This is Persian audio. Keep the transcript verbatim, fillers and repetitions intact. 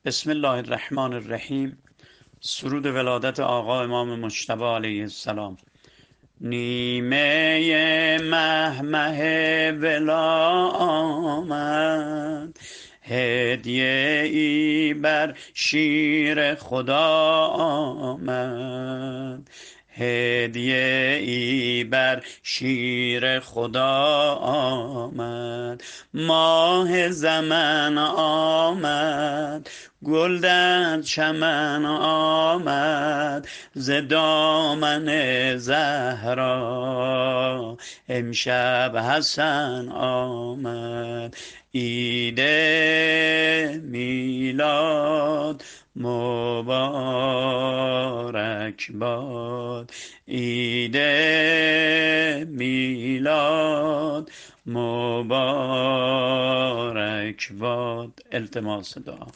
بسم الله الرحمن الرحیم. سرود ولادت آقا امام مجتبی علیه السلام. نیمه مه مه ولا آمد، هدیه ای بر شیر خدا آمد. هدیه ای بر شیر خدا آمد. ماه زمن آمد، گل در چمن آمد. ز دامن زهرا امشب حسن آمد. عید میلاد مبارک باد. عید میلاد مبارک باد. التماس دعا.